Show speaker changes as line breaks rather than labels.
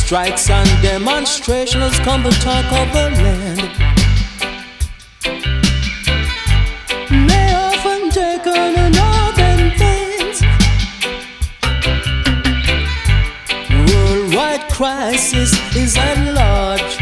Strikes and demonstrations come the talk of the land. May often take on northern things. Worldwide crisis is at large.